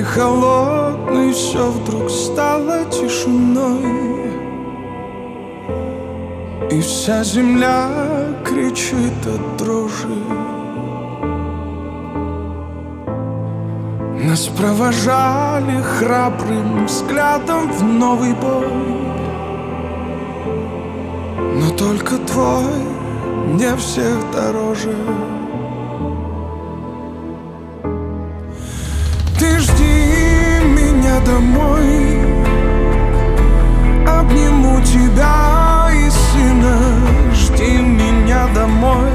холодной все вдруг стало тишиной, и вся земля кричит от дрожи. Нас провожали храбрым взглядом в новый бой, но только твой мне всех дороже. Ты жди меня домой, обниму тебя и сына. Жди меня домой,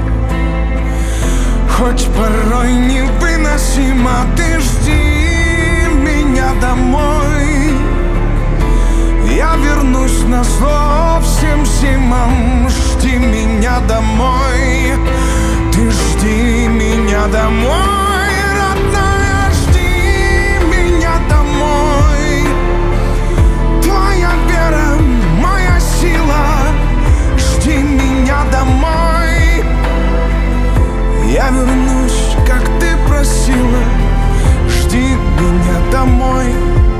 хоть порой невыносимо. Ты жди меня домой, я вернусь назло всем зимам. Жди меня домой, ты жди меня домой, родная, жди меня домой. Твоя вера, моя сила, жди меня домой. Я вернусь, как ты просила, жди меня домой.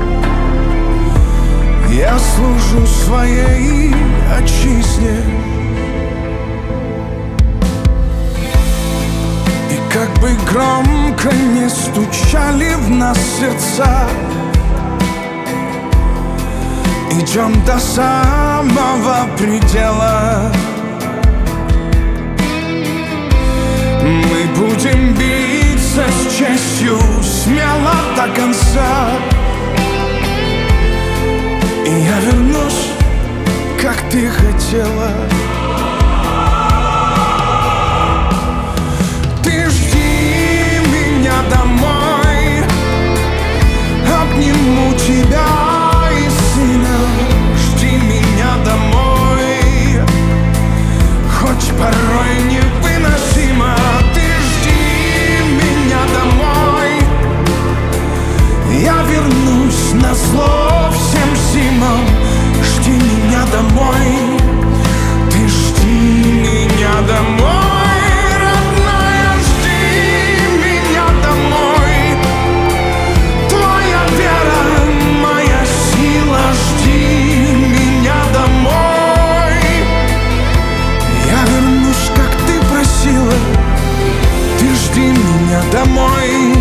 Я служу своей отчизне. И как бы громко не стучали в нас сердца, идем до самого предела. Мы будем биться с честью смело до конца. И я вернусь, как ты хотела. Ты жди меня домой, обниму тебя и сына. Жди меня домой, хоть порой невыносимо. Ты жди меня домой, я вернусь назло всем зимам. Жди меня домой, ты жди меня домой, родная, жди меня домой. Твоя вера, моя сила, жди меня домой. Я вернусь, как ты просила, ты жди меня домой.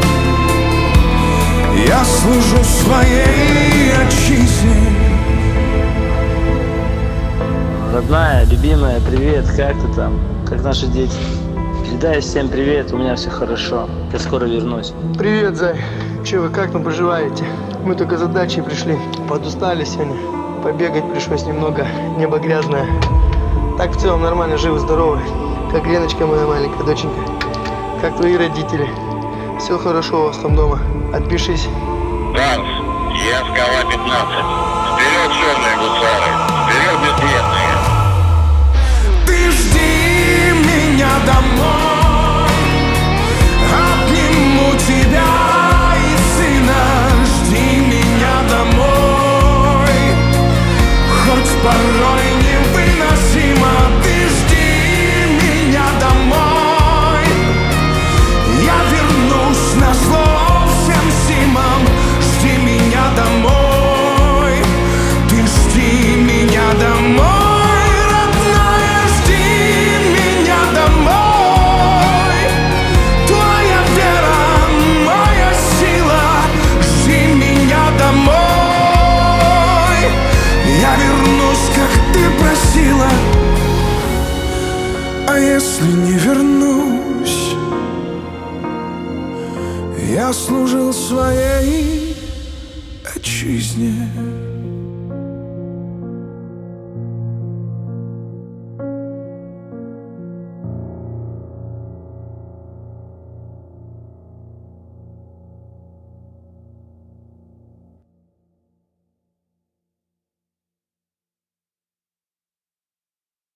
Я служу своей отчизне. Родная, любимая, привет, как ты там? Как наши дети? Передай всем привет, у меня все хорошо. Я скоро вернусь. Привет, Зай. Че вы, как там поживаете? Мы только за дачей пришли. Подустали сегодня. Побегать пришлось немного. Небо грязное. Так в целом нормально, живы, здоровы. Как Леночка, моя маленькая доченька. Как твои родители? Все хорошо у вас там дома? Отпишись. Ганс, я Скала 15. Вперед, черные гусары! Вперед, безбедные! Ты жди меня домой, обниму тебя и сына. Жди меня домой, хоть порой невыносимо. Ты жди меня домой, я вернусь назло всем зимам. Жди меня домой, ты жди меня домой. А если не вернусь, я служил своей отчизне.